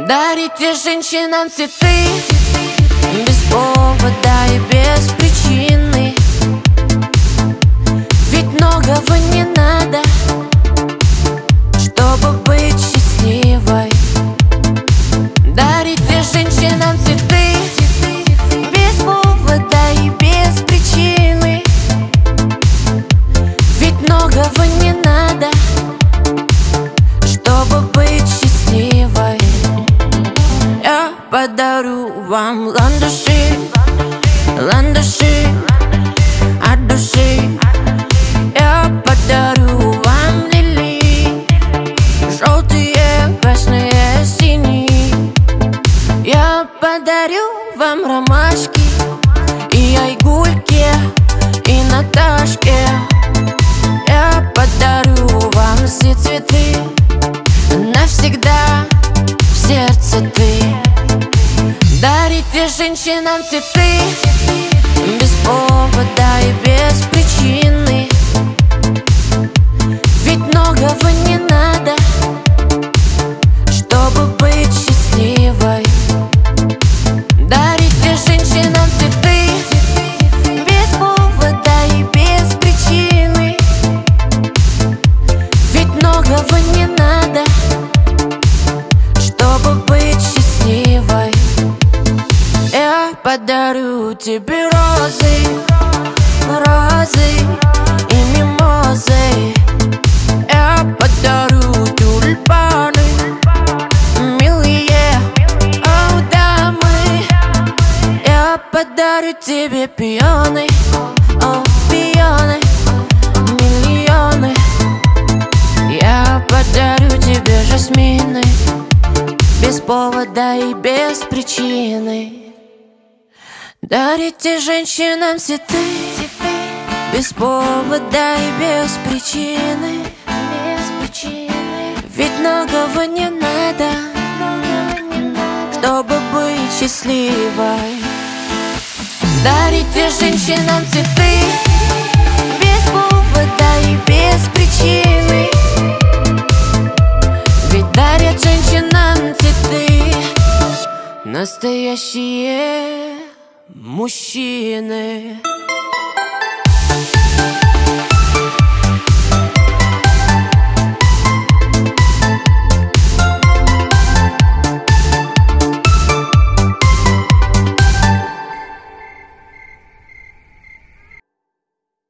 Дарите женщинам цветы без повода и без причины. Ведь многого не надо, чтобы быть счастливой. Дарите женщинам цветы без повода и без причины. Ведь многого не надо, чтобы быть счастливой. Я подарю вам ландыши, ландыши от души. Я подарю вам лилии, желтые, красные, синие. Я подарю вам ромашки и айгульки, и Наташке. Я подарю вам все цветы, навсегда в сердце ты. Дарите женщинам цветы без повода и без причины. Ведь многого не надо, чтобы быть счастливой. Дарите женщинам цветы без повода и без причины. Ведь многого не надо, чтобы быть счастливой. Я подарю тебе розы, розы и мимозы. Я подарю тюльпаны, милые, о, дамы. Я подарю тебе пионы, о, пионы, миллионы. Я подарю тебе жасмины без повода и без причины. Дарите женщинам цветы без повода и без причины. Ведь многого не надо, чтобы быть счастливой. Дарите женщинам цветы без повода и без причины. Ведь дарят женщинам цветы настоящие мужчины.